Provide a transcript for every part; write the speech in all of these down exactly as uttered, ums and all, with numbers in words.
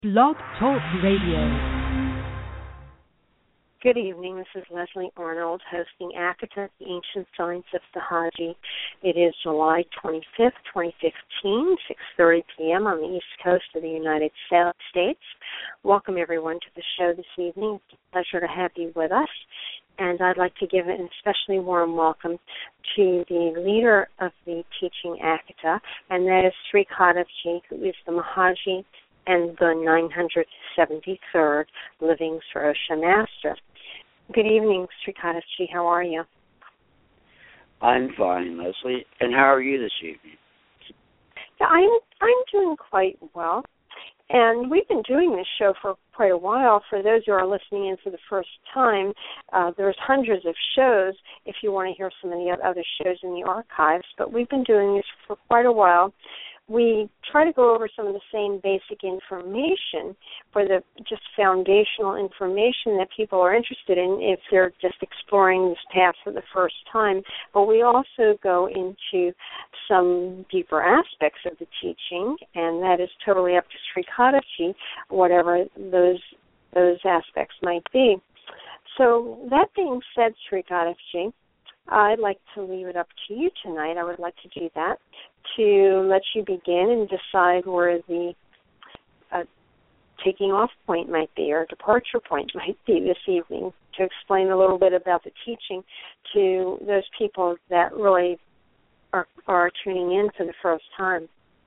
Blog Talk Radio. Good evening. This is Leslie Arnold hosting ACOTA, the Ancient Science of Sahaji. It is July twenty-fifth, twenty fifteen, six thirty p.m. on the East Coast of the United States. Welcome, everyone, to the show this evening. It's a pleasure to have you with us. And I'd like to give an especially warm welcome to the leader of the teaching ACOTA, and that is Sri Khadavji, who is the Mahaji and the nine hundred seventy-third Living Sarosha Master. Good evening, Sri Khadavji. How are you? I'm fine, Leslie. And how are you this evening? Yeah, I'm I'm doing quite well. And we've been doing this show for quite a while. For those who are listening in for the first time, uh, there's hundreds of shows if you want to hear some of the other shows in the archives. But we've been doing this for quite a while. We try to go over some of the same basic information for the just foundational information that people are interested in if they're just exploring this path for the first time. But we also go into some deeper aspects of the teaching, and that is totally up to Sri Khadavji, whatever those those aspects might be. So that being said, Sri Khadavji, I'd like to leave it up to you tonight. I would like to do that, to let you begin and decide where the uh, taking off point might be or departure point might be this evening, to explain a little bit about the teaching to those people that really are, are tuning in for the first time.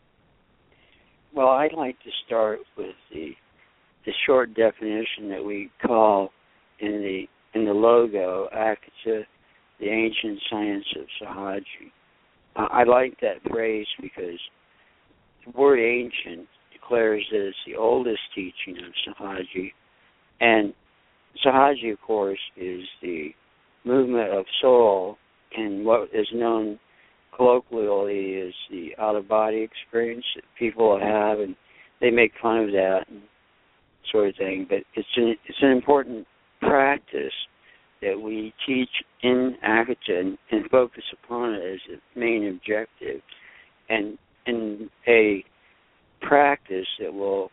Well, I'd like to start with the the short definition that we call in the in the logo ACOTA, the Ancient Science of Sahaji. Uh, I like that phrase because the word ancient declares that it's the oldest teaching of Sahaji. And Sahaji, of course, is the movement of soul in what is known colloquially as the out-of-body experience that people have, and they make fun of that and sort of thing. But it's an, it's an important practice that we teach in ACOTA and, and focus upon it as the main objective, and in a practice that will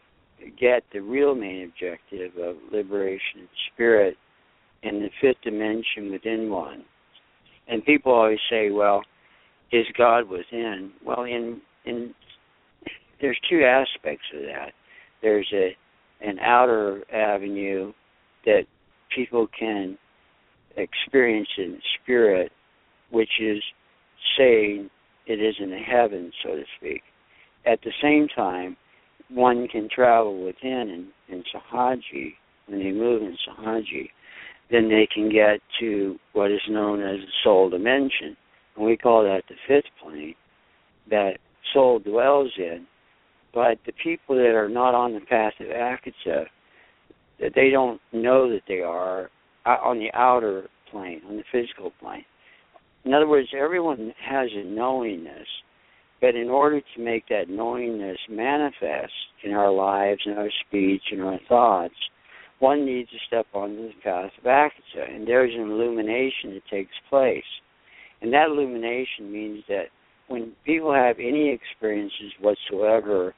get the real main objective of liberation of spirit in the fifth dimension within one. And people always say, well, is God within? Well, in in there's two aspects of that. There's a an outer avenue that people can experience in spirit, which is saying it is in the heavens, so to speak. At the same time, one can travel within in, in Sahaji. When they move in Sahaji, then they can get to what is known as the soul dimension. And we call that the fifth plane that soul dwells in. But the people that are not on the path of ACOTA, that they don't know that they are on the outer plane, on the physical plane. In other words, everyone has a knowingness, but in order to make that knowingness manifest in our lives, in our speech, in our thoughts, one needs to step onto the path of ACOTA, and there's an illumination that takes place. And that illumination means that when people have any experiences whatsoever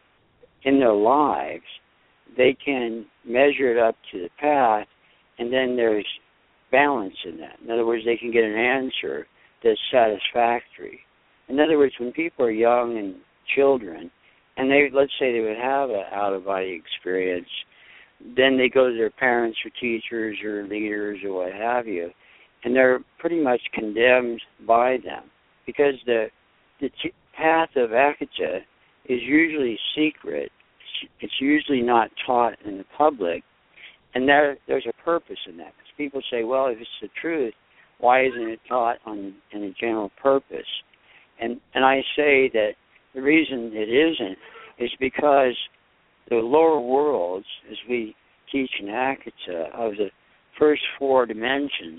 in their lives, they can measure it up to the path, and then there's balance in that. In other words, they can get an answer that's satisfactory. In other words, when people are young and children, and they let's say they would have an out-of-body experience, then they go to their parents or teachers or leaders or what have you, and they're pretty much condemned by them because the the t- path of ACOTA is usually secret. It's usually not taught in the public, and there there's a purpose in that. Because people say, well, if it's the truth, why isn't it taught on in a general purpose? And and I say that the reason it isn't is because the lower worlds, as we teach in ACOTA, of the first four dimensions,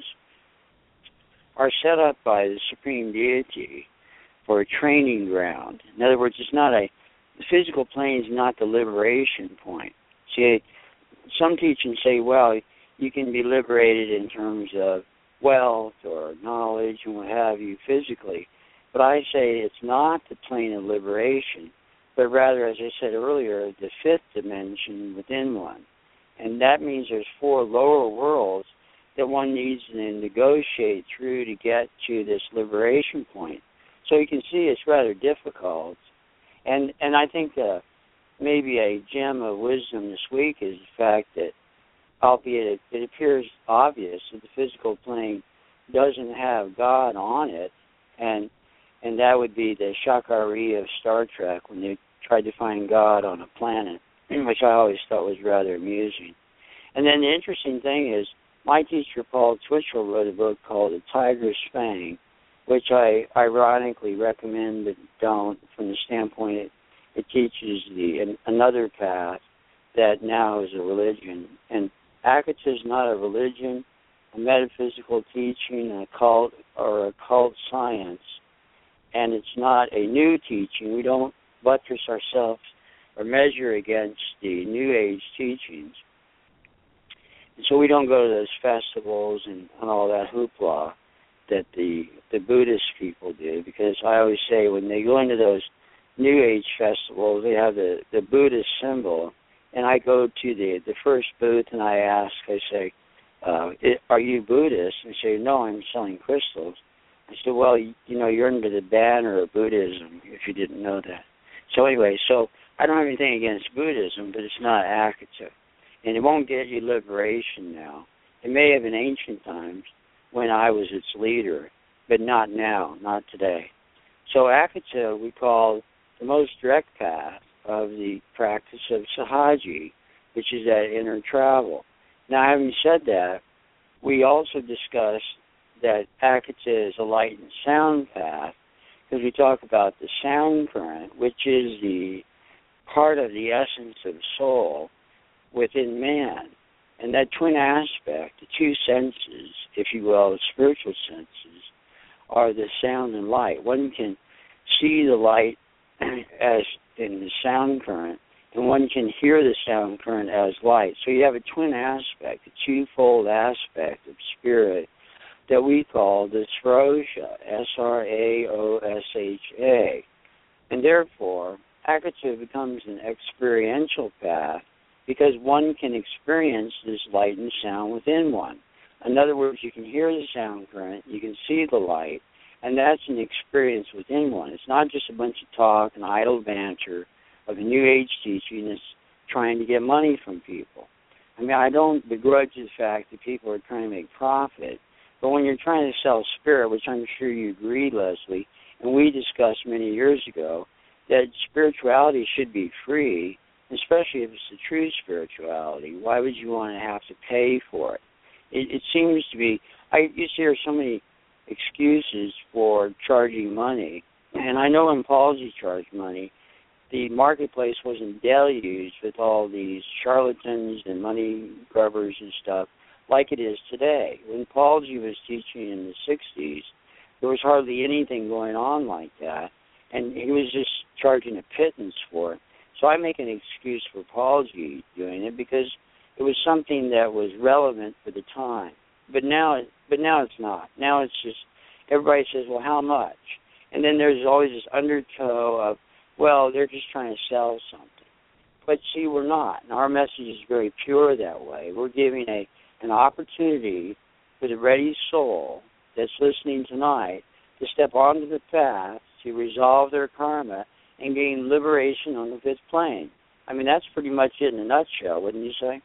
are set up by the Supreme Deity for a training ground. In other words, it's not a the physical plane is not the liberation point. See, some teachings say, well, you can be liberated in terms of wealth or knowledge and what have you physically. But I say it's not the plane of liberation. but rather, as I said earlier, the fifth dimension within one. And that means there's four lower worlds that one needs to negotiate through to get to this liberation point. So you can see it's rather difficult. And and I think uh, maybe a gem of wisdom this week is the fact that, albeit it, it appears obvious that the physical plane doesn't have God on it, and and that would be the Shakari of Star Trek when they tried to find God on a planet, which I always thought was rather amusing. And then the interesting thing is, my teacher, Paul Twitchell, wrote a book called The Tiger's Fang, which I ironically recommend but don't, from the standpoint it, it teaches the an, another path that now is a religion. And Akata is not a religion, a metaphysical teaching, an occult, or occult science. And it's not a new teaching. We don't buttress ourselves or measure against the New Age teachings. And so we don't go to those festivals and, and all that hoopla that the the Buddhist people do, because I always say when they go into those New Age festivals, they have the, the Buddhist symbol, and I go to the, the first booth and I ask, I say, uh, are you Buddhist? And they say, no, I'm selling crystals. I said, well, you, you know, you're under the banner of Buddhism, if you didn't know that. So anyway, so I don't have anything against Buddhism, but it's not Akata. And it won't get you liberation now. It may have in ancient times when I was its leader, but not now, not today. So Akata we call the most direct path of the practice of Sahaji, which is that inner travel. Now, having said that, we also discussed that Akata is a light and sound path, because we talk about the sound current, which is the part of the essence of soul within man. And that twin aspect, the two senses, if you will, the spiritual senses, are the sound and light. One can see the light as in the sound current, and one can hear the sound current as light. So you have a twin aspect, a twofold aspect of spirit that we call the Srosha, S R A O S H A. And therefore, Akata becomes an experiential path because one can experience this light and sound within one. In other words, you can hear the sound current, you can see the light, and that's an experience within one. It's not just a bunch of talk and idle banter of a New Age teaching that's trying to get money from people. I mean, I don't begrudge the fact that people are trying to make profit, but when you're trying to sell spirit, which I'm sure you agree, Leslie, and we discussed many years ago, that spirituality should be free, especially if it's the true spirituality. Why would you want to have to pay for it? It, it seems to be, I used to hear so many excuses for charging money, and I know when Palsy charged money, the marketplace wasn't deluged with all these charlatans and money grubbers and stuff like it is today. When Palsy was teaching in the sixties, there was hardly anything going on like that, and he was just charging a pittance for it. So I make an excuse for Palsy doing it because it was something that was relevant for the time. But now, it, but now it's not. Now it's just everybody says, "Well, how much?" And then there's always this undertow of, "Well, they're just trying to sell something." But see, we're not. And our message is very pure that way. We're giving a an opportunity for the ready soul that's listening tonight to step onto the path to resolve their karma and gain liberation on the fifth plane. I mean, that's pretty much it in a nutshell, wouldn't you say?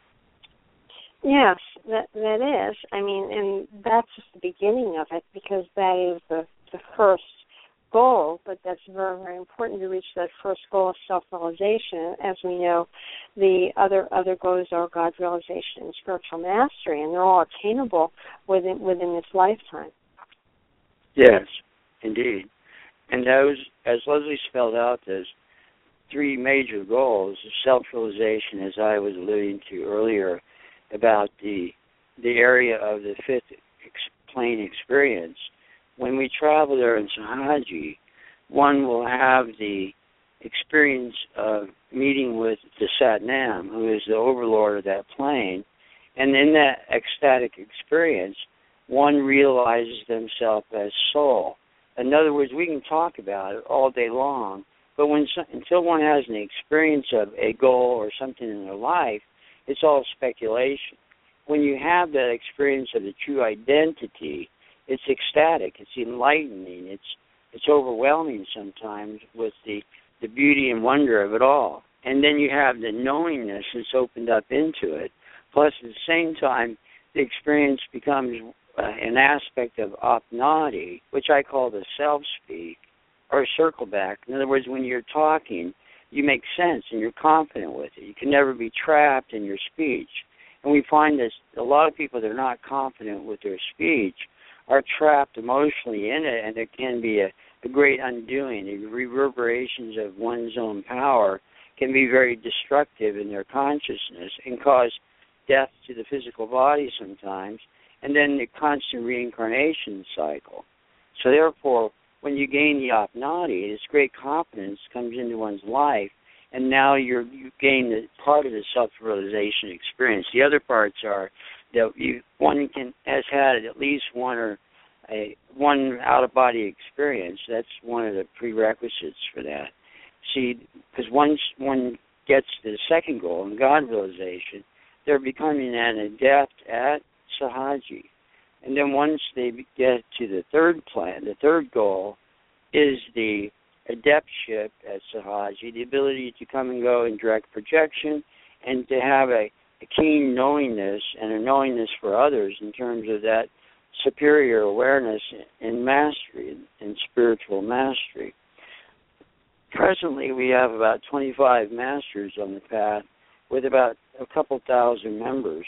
Yes, that that is. I mean, and that's just the beginning of it, because that is the, the first goal, but that's very, very important to reach that first goal of self-realization. As we know, the other other goals are God realization and spiritual mastery, and they're all attainable within within this lifetime. Yes, indeed. And those, as Leslie spelled out, those three major goals of self-realization, as I was alluding to earlier, about the the area of the fifth ex- plane experience. When we travel there in Sahaji, one will have the experience of meeting with the Satnam, who is the overlord of that plane, and in that ecstatic experience, one realizes themselves as soul. In other words, we can talk about it all day long, But when until one has an experience of a goal or something in their life, it's all speculation. When you have that experience of the true identity, it's ecstatic, it's enlightening, it's it's overwhelming sometimes with the, the beauty and wonder of it all. And then you have the knowingness that's opened up into it. Plus, at the same time, the experience becomes uh, an aspect of opnati, which I call the self-speak, or circle back. In other words, when you're talking, you make sense and you're confident with it. You can never be trapped in your speech. And we find that a lot of people that are not confident with their speech are trapped emotionally in it, and there can be a, a great undoing. The reverberations of one's own power can be very destructive in their consciousness and cause death to the physical body sometimes, and then the constant reincarnation cycle. So therefore, when you gain the apnati, this great confidence comes into one's life, and now you're, you gain the part of the self-realization experience. The other parts are that you, one can has had at least one or a one out-of-body experience. That's one of the prerequisites for that. See, because once one gets to the second goal, in God realization, they're becoming an adept at sahaji. And then once they get to the third plan, the third goal is the adeptship at sahaji, the ability to come and go in direct projection and to have a, a keen knowingness and a knowingness for others in terms of that superior awareness and mastery, and spiritual mastery. Presently, we have about twenty-five masters on the path with about a couple thousand members.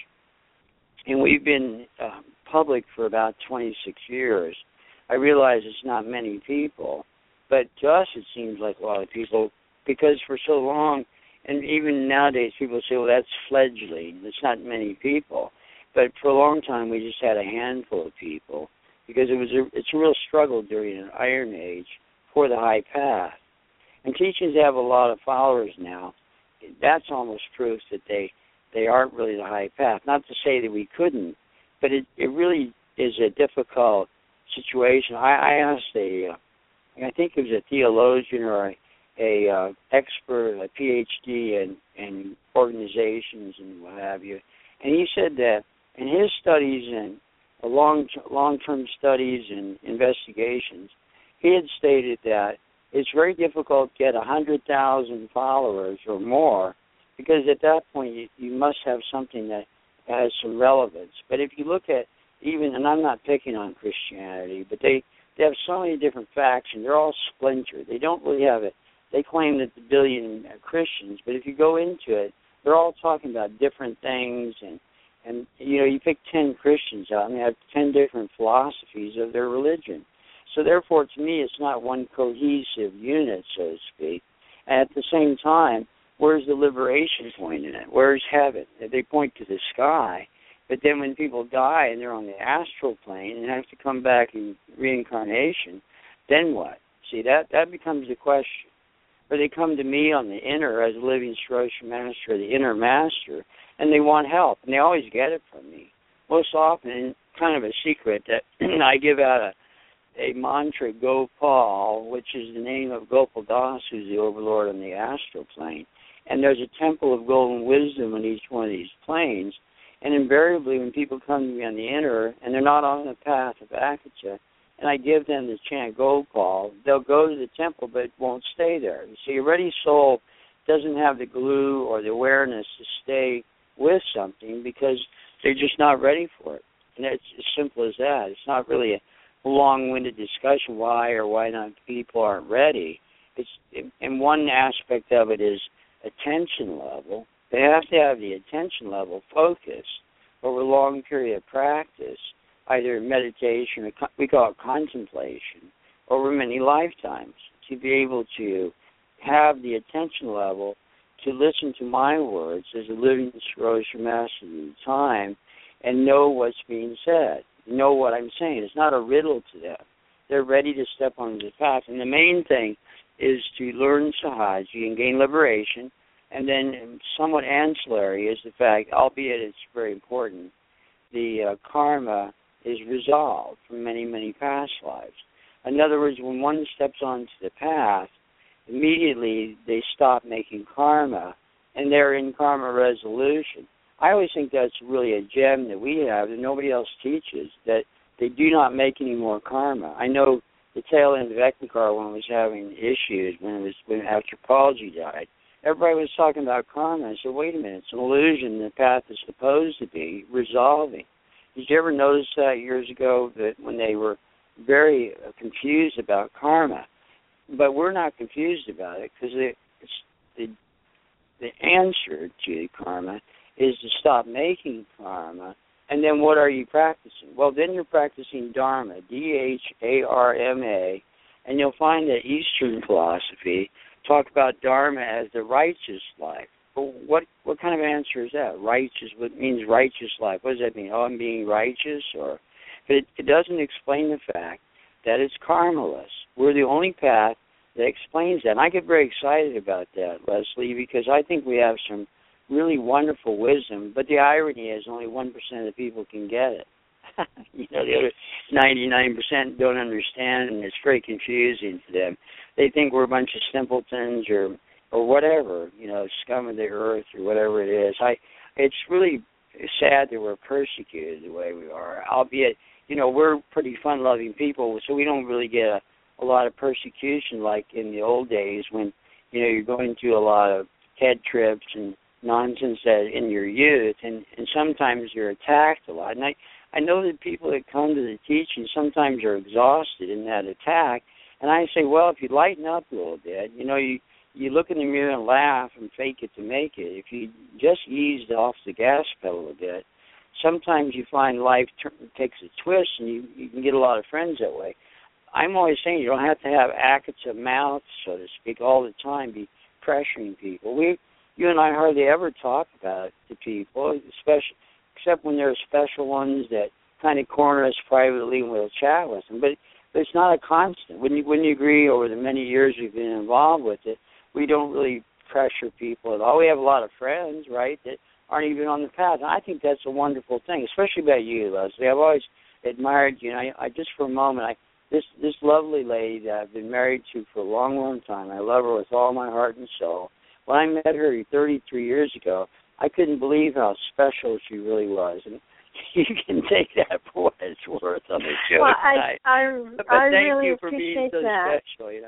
And we've been uh, public for about twenty-six years. I realize it's not many people, but to us it seems like a lot of people, because for so long, and even nowadays people say, well, that's fledgling. It's not many people. But for a long time we just had a handful of people, because it was a, it's a real struggle during an Iron Age for the high path. And teachings have a lot of followers now. That's almost proof that they, they aren't really the high path. Not to say that we couldn't, but it, it really is a difficult situation. I, I asked a, uh, I think it was a theologian or a, a uh, expert, a P H D in, in organizations and what have you, and he said that in his studies and long, long-term studies and investigations, he had stated that it's very difficult to get one hundred thousand followers or more, because at that point you, you must have something that has some relevance. But if you look at even, and I'm not picking on Christianity, but they, they have so many different factions. They're all splintered. They don't really have it. They claim that the billion are Christians, but if you go into it, they're all talking about different things, and, and you know, you pick ten Christians out, and they have ten different philosophies of their religion. So therefore, to me, it's not one cohesive unit, so to speak. And at the same time, where's the liberation point in it? Where's heaven? They point to the sky, but then when people die and they're on the astral plane and have to come back in reincarnation, then what? See, that, that becomes the question. Or they come to me on the inner as a living Sarosha master, or the inner master, and they want help, and they always get it from me. Most often, and kind of a secret, that I give out a a mantra, Gopal, which is the name of Gopal Das, who's the overlord on the astral plane. And there's a temple of golden wisdom on each one of these planes. And invariably, when people come to me on the inner, and they're not on the path of Akatcha, and I give them the chant Gopal, they'll go to the temple but won't stay there. You see, a ready soul doesn't have the glue or the awareness to stay with something because they're just not ready for it. And it's as simple as that. It's not really a long-winded discussion why or why not people aren't ready. It's, and one aspect of it is attention level. They have to have the attention level focused over a long period of practice, either meditation, or we call it contemplation, over many lifetimes, to be able to have the attention level to listen to my words as a living Sarosha master of the time and know what's being said, know what I'm saying. It's not a riddle to them. They're ready to step on the path. And the main thing is to learn sahaji and gain liberation, and then somewhat ancillary is the fact, albeit it's very important, the uh, karma is resolved from many, many past lives. In other words, when one steps onto the path, immediately they stop making karma, and they're in karma resolution. I always think that's really a gem that we have that nobody else teaches, that they do not make any more karma. I know the tail end of Eckankar, when it was having issues, when it was when after Paulji died, everybody was talking about karma. I said, wait a minute, it's an illusion. The path is supposed to be resolving. Did you ever notice that years ago, that when they were very confused about karma? But we're not confused about it, because the, the answer to karma is to stop making karma. And then what are you practicing? Well, then you're practicing Dharma, D H A R M A, and you'll find that Eastern philosophy talk about Dharma as the righteous life. Well, what what kind of answer is that? Righteous, what means righteous life? What does that mean? Oh, I'm being righteous? Or, but it, it doesn't explain the fact that it's karmaless. We're the only path that explains that. And I get very excited about that, Leslie, because I think we have some really wonderful wisdom, but the irony is only one percent of the people can get it. You know, the other ninety-nine percent don't understand, and it's very confusing to them. They think we're a bunch of simpletons or or whatever, you know, scum of the earth or whatever it is. I, it's really sad that we're persecuted the way we are, albeit, you know, we're pretty fun-loving people, so we don't really get a, a lot of persecution like in the old days when, you know, you're going through a lot of head trips and nonsense that in your youth, and, and sometimes you're attacked a lot. And I, I know that people that come to the teaching sometimes are exhausted in that attack, and I say, well, if you lighten up a little bit, you know, you, you look in the mirror and laugh and fake it to make it. If you just ease off the gas pedal a bit, sometimes you find life t- takes a twist, and you, you can get a lot of friends that way. I'm always saying you don't have to have acts of mouth, so to speak, all the time, be pressuring people. We You and I hardly ever talk about it to people, especially except when there are special ones that kind of corner us privately and we'll chat with them. But, but it's not a constant. Wouldn't you, wouldn't you agree, over the many years we've been involved with it, we don't really pressure people at all. We have a lot of friends, right, that aren't even on the path. And I think that's a wonderful thing, especially about you, Leslie. I've always admired you. And I, I just for a moment, I this this lovely lady that I've been married to for a long, long time, I love her with all my heart and soul. When I met her thirty-three years ago, I couldn't believe how special she really was. And you can take that for what it's worth on the show well, tonight. I, I, but I thank really you for being appreciate so that. special, you know.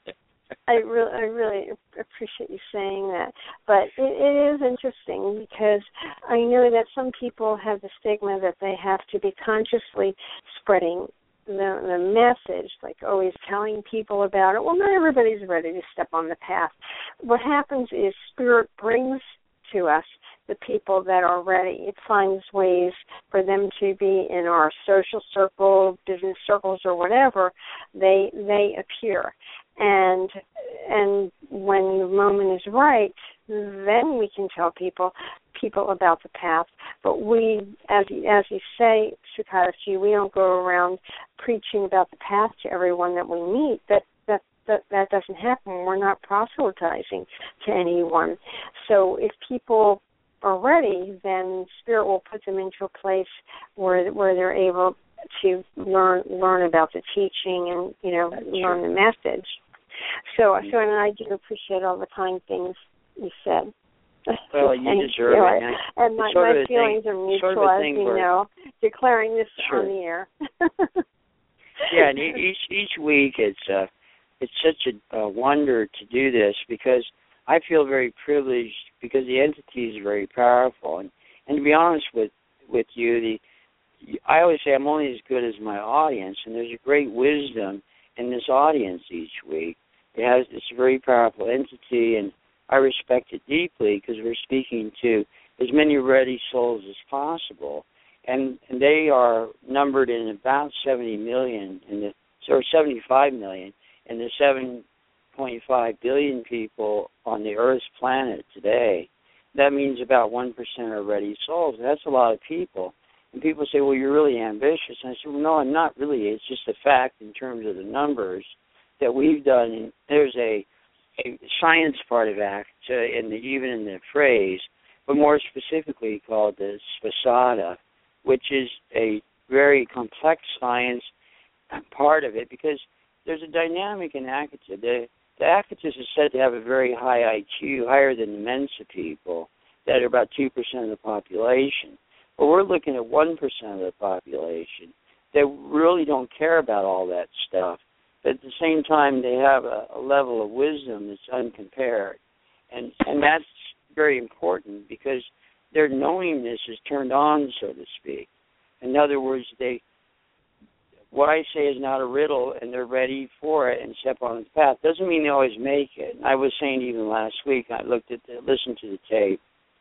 I really, I really appreciate you saying that. But it, it is interesting because I know that some people have the stigma that they have to be consciously spreading the, the message, like always telling people about it. Well, not everybody's ready to step on the path. What happens is Spirit brings to us the people that are ready. It finds ways for them to be in our social circle, business circles, or whatever. They they appear. And and when the moment is right, then we can tell people people about the path. But we, as as you say, Sukadashi, we don't go around preaching about the path to everyone that we meet. That that that that doesn't happen. We're not proselytizing to anyone. So if people are ready, then Spirit will put them into a place where where they're able to learn learn about the teaching and, you know, That's learn true. the message. So, so, and I do appreciate all the kind things you said. Well, you and, deserve you know, it. And my, my feelings thing, are mutual, as you where, know, declaring this sure. on the air. Yeah, and each each week it's uh, it's such a, a wonder to do this because I feel very privileged because the entity is very powerful. And, and to be honest with, with you, the I always say I'm only as good as my audience, and there's a great wisdom in this audience each week. It has this very powerful entity, and I respect it deeply because we're speaking to as many ready souls as possible. And, and they are numbered in about seventy million, in the, or seventy-five million, in the seven point five billion people on the Earth's planet today. That means about one percent are ready souls. That's a lot of people. And people say, well, you're really ambitious. And I said, well, no, I'm not really. It's just a fact in terms of the numbers that we've done. And there's a, a science part of that, uh, in the, even in the phrase, but more specifically called the Spasada, which is a very complex science part of it because there's a dynamic in Akata. The, the Akatas is said to have a very high I Q, higher than the Mensa people, that are about two percent of the population. But we're looking at one percent of the population that really don't care about all that stuff. But at the same time, they have a, a level of wisdom that's uncompared. And, and that's very important because their knowingness is turned on, so to speak. In other words, they what I say is not a riddle, and they're ready for it and step on the path. Doesn't mean they always make it. I was saying even last week, I looked at the, listened to the tape,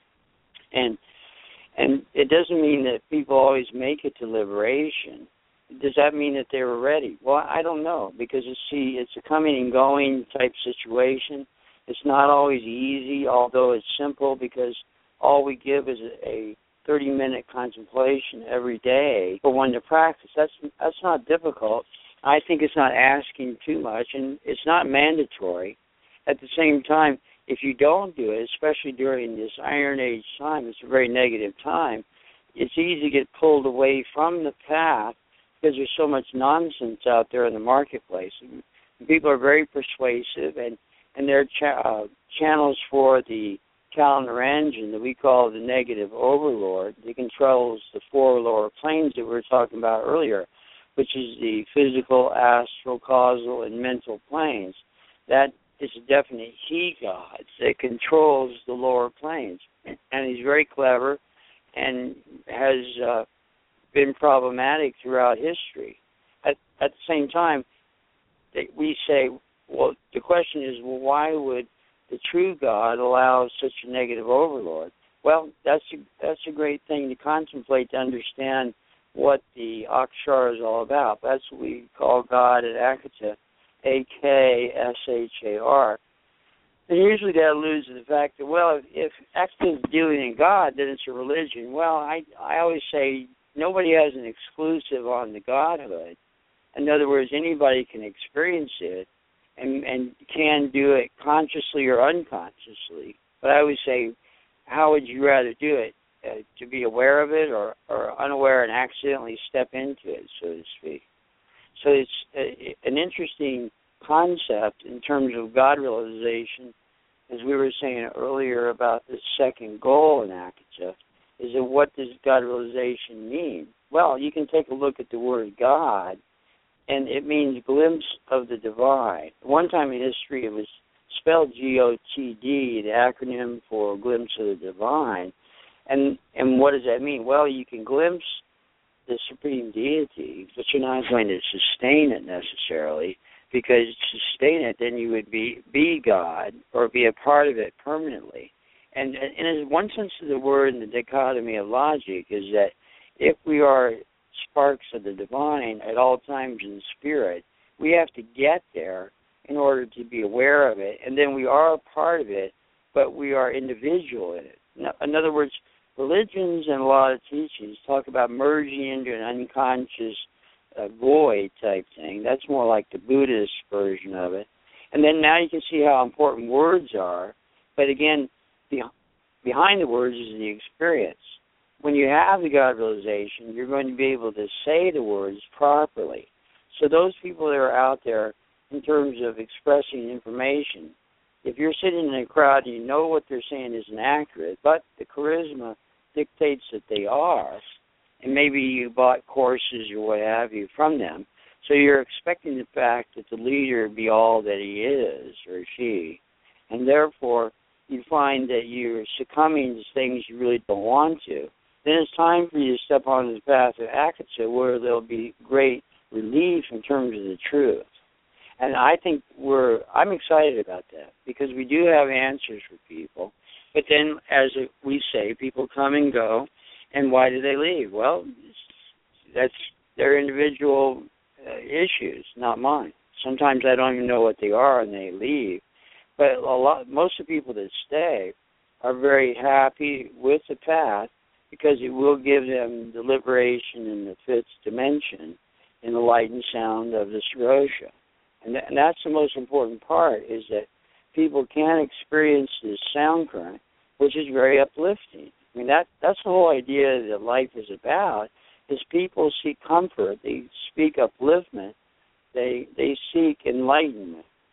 and and it doesn't mean that people always make it to liberation. Does that mean that they were ready? Well, I don't know, because you see, it's a coming and going type situation. It's not always easy, although it's simple, because all we give is a, a thirty-minute contemplation every day for one to practice. That's that's not difficult. I think it's not asking too much, and it's not mandatory. At the same time, if you don't do it, especially during this Iron Age time, it's a very negative time, it's easy to get pulled away from the path because there's so much nonsense out there in the marketplace. And people are very persuasive, and, and they're cha- uh, channels for the calendar engine that we call the negative overlord that controls the four lower planes that we were talking about earlier, which is the physical, astral, causal, and mental planes. That is a definite he god that controls the lower planes. And he's very clever and has uh, been problematic throughout history. At, at the same time, they, we say, well, the question is, well, why would the true God allows such a negative overlord? Well, that's a, that's a great thing to contemplate, to understand what the Akshar is all about. That's what we call God at Akata, A K S H A R. And usually that alludes to the fact that, well, if, if Akata is dealing in God, then it's a religion. Well, I, I always say nobody has an exclusive on the Godhood. In other words, anybody can experience it, and, and can do it consciously or unconsciously. But I always say, how would you rather do it? Uh, to be aware of it, or, or unaware and accidentally step into it, so to speak. So it's a, an interesting concept in terms of God realization, as we were saying earlier about the second goal in Akata, is that what does God realization mean? Well, you can take a look at the word God, and it means glimpse of the divine. One time in history, it was spelled G O T D, the acronym for glimpse of the divine. And and what does that mean? Well, you can glimpse the supreme deity, but you're not going to sustain it necessarily, because to sustain it, then you would be, be God or be a part of it permanently. And, and in one sense of the word, in the dichotomy of logic, is that if we are sparks of the divine at all times in spirit, we have to get there in order to be aware of it, and then we are a part of it, but we are individual in it. In other words, religions and a lot of teachings talk about merging into an unconscious uh, void type thing. That's more like the Buddhist version of it. And then now you can see how important words are, but again, the, behind the words is the experience. When you have the God realization, you're going to be able to say the words properly. So those people that are out there in terms of expressing information, if you're sitting in a crowd and you know what they're saying isn't accurate, but the charisma dictates that they are, and maybe you bought courses or what have you from them, so you're expecting the fact that the leader be all that he is or she, and therefore you find that you're succumbing to things you really don't want to. Then it's time for you to step onto the path of Akata, where there'll be great relief in terms of the truth. And I think we're, I'm excited about that, because we do have answers for people. But then, as we say, people come and go, and why do they leave? Well, that's their individual uh, issues, not mine. Sometimes I don't even know what they are, and they leave. But a lot, most of the people that stay are very happy with the path, because it will give them the liberation in the fifth dimension in the light and sound of the Sarosha. And, th- and that's the most important part, is that people can experience this sound current, which is very uplifting. I mean, that that's the whole idea that life is about, is people seek comfort, they seek upliftment, they they seek enlightenment.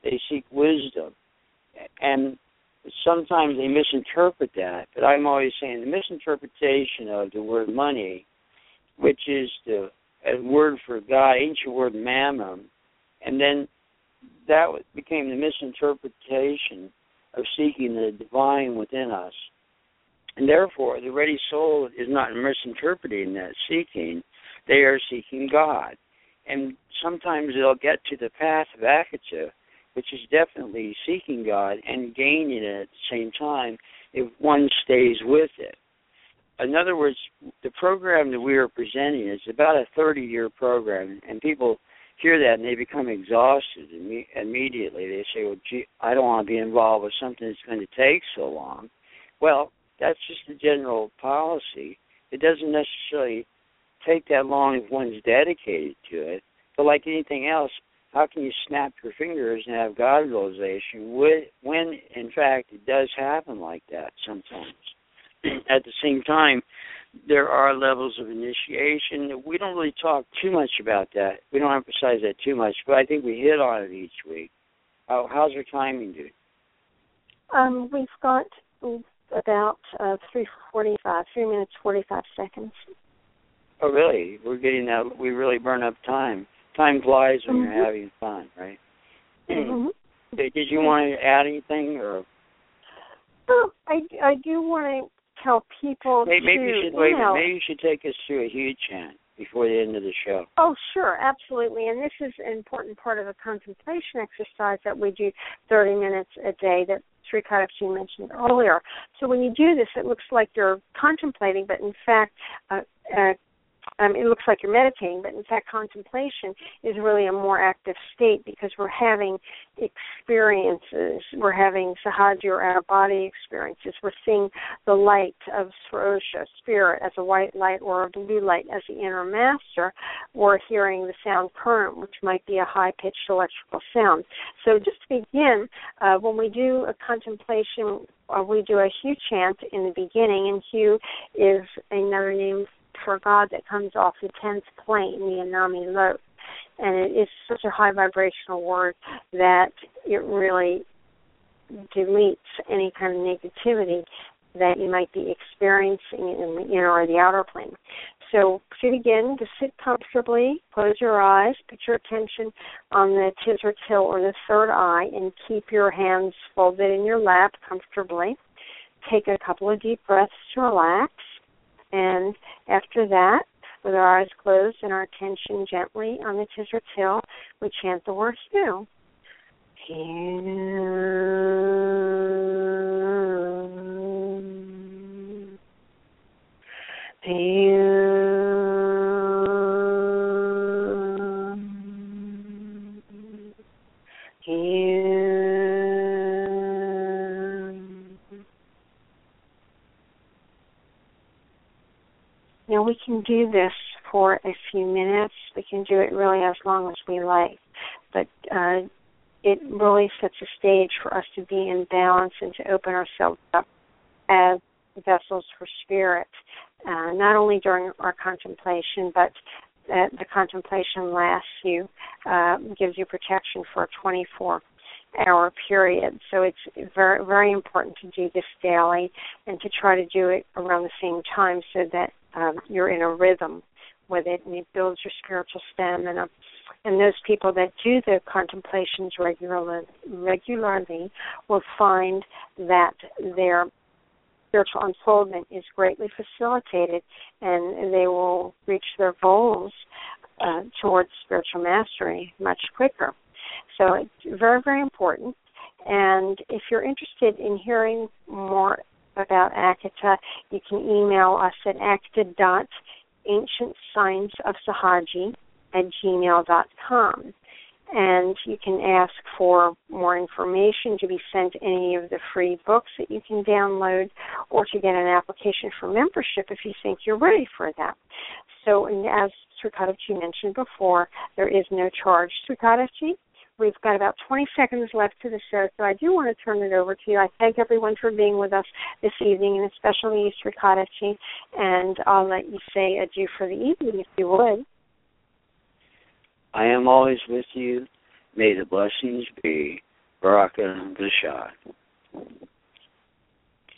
they seek wisdom. And sometimes they misinterpret that, but I'm always saying the misinterpretation of the word money, which is the a word for God, ancient word mammon, and then that became the misinterpretation of seeking the divine within us. And therefore, the ready soul is not misinterpreting that seeking. They are seeking God. And sometimes they'll get to the path of Akata, which is definitely seeking God and gaining it at the same time if one stays with it. In other words, the program that we are presenting is about a thirty-year program, and people hear that and they become exhausted imme- immediately. They say, well, gee, I don't want to be involved with something that's going to take so long. Well, that's just the general policy. It doesn't necessarily take that long if one's dedicated to it. But like anything else, how can you snap your fingers and have God realization when, in fact, it does happen like that sometimes? At the same time, there are levels of initiation. We don't really talk too much about that. We don't emphasize that too much, but I think we hit on it each week. How, how's your timing, dude? Um, we've got about uh, three forty-five, three minutes forty-five seconds. Oh, really? We're getting that. We really burn up time. Time flies when mm-hmm. you're having fun, right? Mm-hmm. Did you want to add anything, or? Um, I, I do want to tell people maybe, maybe to you should wait. email. Maybe you should take us through a huge chant before the end of the show. Oh, sure, absolutely. And this is an important part of a contemplation exercise that we do thirty minutes a day that Sri Kadachi mentioned earlier. So when you do this, it looks like you're contemplating, but in fact, uh, uh, Um, it looks like you're meditating, but in fact contemplation is really a more active state because we're having experiences. We're having sahaja or out-of-body experiences. We're seeing the light of Swarosha, spirit, as a white light or a blue light as the inner master. We're hearing the sound current, which might be a high-pitched electrical sound. So just to begin, uh, when we do a contemplation, uh, we do a Hu chant in the beginning, and Hu is another name for God that comes off the tenth plane, the Anami Lot. And it is such a high vibrational word that it really deletes any kind of negativity that you might be experiencing in the inner or the outer plane. So to begin, to sit comfortably, close your eyes, put your attention on the Tisra Till or the third eye, and keep your hands folded in your lap comfortably. Take a couple of deep breaths to relax. And after that, with our eyes closed and our attention gently on the Tisra Till, we chant the word Hu. Hu. Hu. Hu. Now, we can do this for a few minutes. We can do it really as long as we like. But uh, it really sets a stage for us to be in balance and to open ourselves up as vessels for spirit, uh, not only during our contemplation, but that the contemplation lasts you, uh, gives you protection for a twenty-four hour period. So it's very, very important to do this daily and to try to do it around the same time so that Um, you're in a rhythm with it, and it builds your spiritual stamina. And those people that do the contemplations regularly, regularly will find that their spiritual unfoldment is greatly facilitated, and they will reach their goals uh, towards spiritual mastery much quicker. So it's very, very important. And if you're interested in hearing more about Akata, you can email us at akata dot ancient signs of sahaji at gmail dot com. And you can ask for more information, to be sent any of the free books that you can download, or to get an application for membership if you think you're ready for that. So, and as Sri Kadachi mentioned before, there is no charge. Sri Kadachi, we've got about twenty seconds left to the show, so I do want to turn it over to you. I thank everyone for being with us this evening, and especially you, Sri Kadachi, and I'll let you say adieu for the evening, if you would. I am always with you. May the blessings be. Baraka Bashad.